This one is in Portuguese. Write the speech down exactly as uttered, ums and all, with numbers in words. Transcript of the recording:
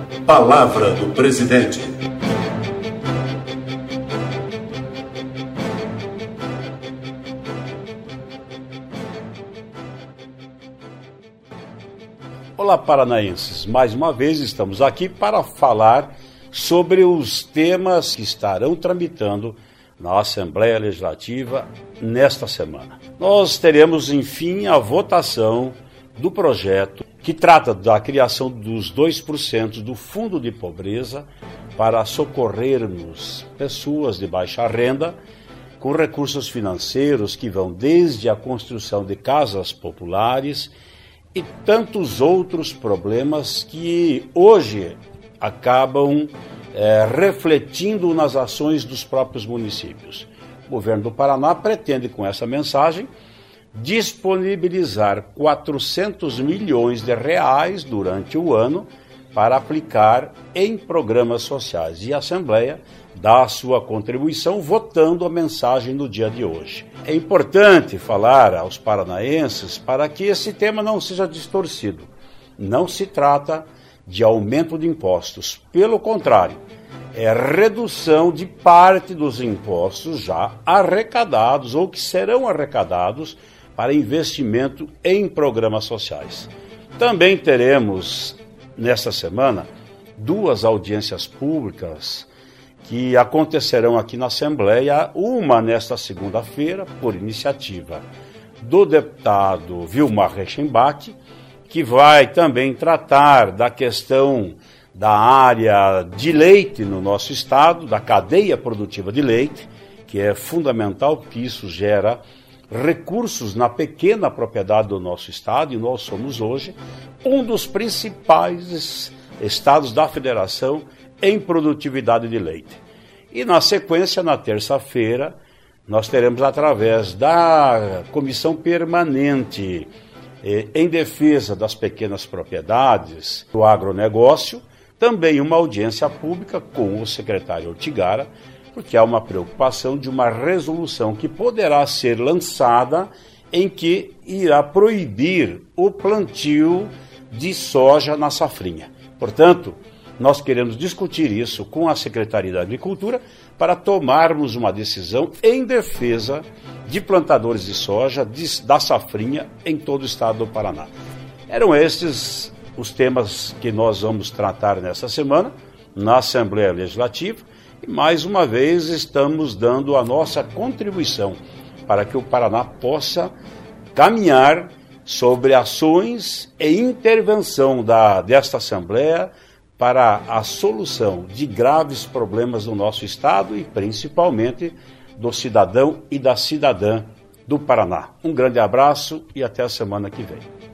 Palavra do Presidente. Olá, paranaenses. Mais uma vez estamos aqui para falar sobre os temas que estarão tramitando na Assembleia Legislativa nesta semana. Nós teremos, enfim, a votação do projeto que trata da criação dos dois por cento do Fundo de Pobreza para socorrermos pessoas de baixa renda com recursos financeiros que vão desde a construção de casas populares e tantos outros problemas que hoje acabam é, refletindo nas ações dos próprios municípios. O governo do Paraná pretende, com essa mensagem, disponibilizar quatrocentos milhões de reais durante o ano para aplicar em programas sociais. E a Assembleia dá a sua contribuição votando a mensagem no dia de hoje. É importante falar aos paranaenses para que esse tema não seja distorcido. Não se trata de aumento de impostos. Pelo contrário, é redução de parte dos impostos já arrecadados ou que serão arrecadados para investimento em programas sociais. Também teremos, nesta semana, duas audiências públicas que acontecerão aqui na Assembleia, uma nesta segunda-feira, por iniciativa do deputado Vilmar Reichenbach, que vai também tratar da questão da área de leite no nosso estado, da cadeia produtiva de leite, que é fundamental porque isso gera recursos na pequena propriedade do nosso estado, e nós somos hoje um dos principais estados da federação em produtividade de leite. E na sequência, na terça-feira, nós teremos, através da Comissão Permanente eh, em Defesa das Pequenas Propriedades do Agronegócio, também uma audiência pública com o secretário Ortigara, porque há uma preocupação de uma resolução que poderá ser lançada em que irá proibir o plantio de soja na safrinha. Portanto, nós queremos discutir isso com a Secretaria da Agricultura para tomarmos uma decisão em defesa de plantadores de soja de, da safrinha em todo o estado do Paraná. Eram estes os temas que nós vamos tratar nessa semana na Assembleia Legislativa. E mais uma vez estamos dando a nossa contribuição para que o Paraná possa caminhar sobre ações e intervenção da, desta Assembleia para a solução de graves problemas do nosso estado e principalmente do cidadão e da cidadã do Paraná. Um grande abraço e até a semana que vem.